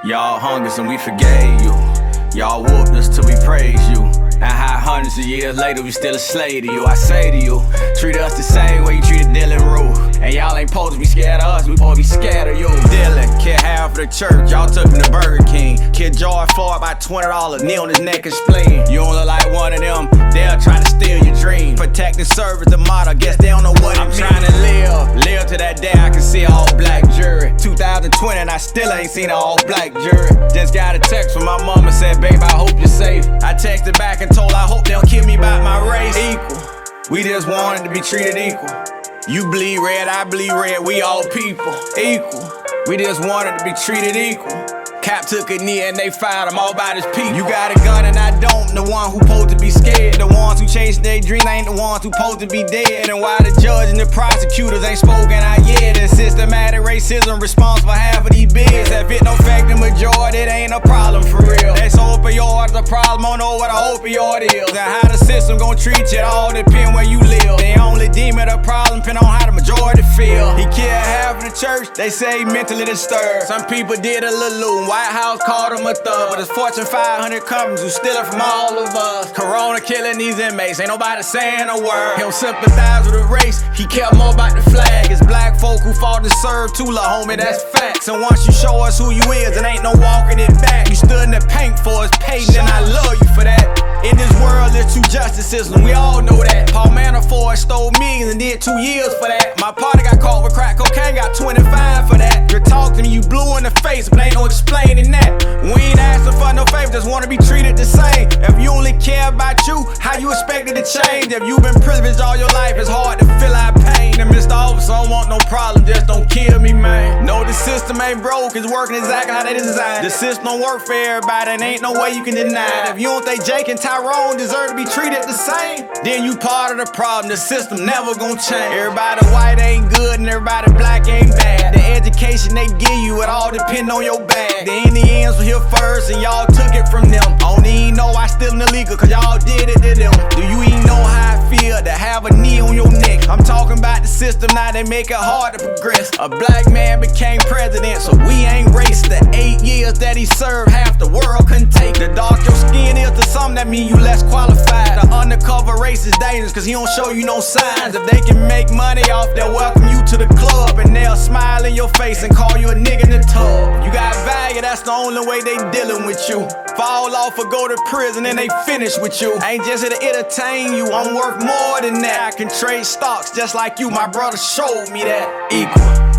Y'all hung us and we forgave you. Y'all whooped us till we praised you. And how hundreds of years later we still a slave to you. I say to you, treat us the same way you treated Dylan Rue. And y'all ain't supposed to be scared of us, we supposed to be scared of you. Dylan, kid half of the church, y'all took him to Burger King. Kid George Floyd by $20, knee on his neck and spleen. You don't look like one of them, they'll try to steal your dream. Protect and serve is the motto, guess they don't know what it means. I'm trying to live to that day I can see an all-black jury. 2020 and I still ain't seen an all-black jury. Just got a text from my mama, said, babe, I hope you're safe. I texted back and told I hope they don't kill me by my race. Equal, we just wanted to be treated equal. You bleed red, I bleed red, we all people. Equal, we just wanted to be treated equal. Cap took a knee and they fired him all about his people. You got a gun and I don't, the one who supposed to be scared. The ones who chase their dreams ain't the ones who supposed to be dead. And why the judge and the prosecutors ain't spoken out yet. And systematic racism responsible for half of these bids. If it don't affect the majority, it ain't a problem for real. That's opioid, the problem, I don't know what a opioid is. And how the system gon' treat you, it all depend where you live. They only deem it a problem depending on how the majority feel. He killed half of the church, they say he mentally disturbed. Some people did a little loot. White House called him a thug, but it's Fortune 500 companies who steal it from all of us. Corona killing these inmates, ain't nobody saying a word. He don't sympathize with the race, he care more about the flag. It's black folk who fought to serve Tula, homie, that's facts. And once you show us who you is, it ain't no walking it back. You stood in the paint for us, Peyton, and I love you for that. In this world, there's two justice systems, we all know that. Paul Manafort stole millions and did 2 years for that. My partner got caught with crack cocaine, got 25 for that. You talk to me, you blue in the face, but ain't no explaining that. We ain't asking for no favor, just wanna be treated the same. If you only care about you, how you expect it to change? If you've been privileged all your life, it's hard to feel our pain. And Mr. Officer, I don't want no problem, just don't kill me, man. No, the system ain't broke, it's working exactly how they designed. The system don't work for everybody, and ain't no way you can deny it. If you don't think Jake and Tyrone deserve to be treated the same, then you part of the problem, the system never gonna change. Everybody white ain't good and everybody black ain't bad. The education they give you, it all depend on your bag. The Indians were here first and y'all took it from them. I don't even know I still illegal, cause y'all did it to them. Do you even know how I feel to have a knee on your neck? I'm talking about the system, now they make it hard to progress. A black man became president, so we ain't racist. The 8 years that he served, half the world couldn't take. The dark your skin is to some, that mean you less qualified. The undercover race is dangerous, cause he don't show you no signs. If they can make money off, they'll welcome you to the club, and they'll smile in your face and call you a nigga in the tub. You got value, that's the only way they dealing with you. Fall off or go to prison and they finish with you. I ain't just here to entertain you, I'm worth more than that. I can trade stocks just like you, my brother showed me that. Equal.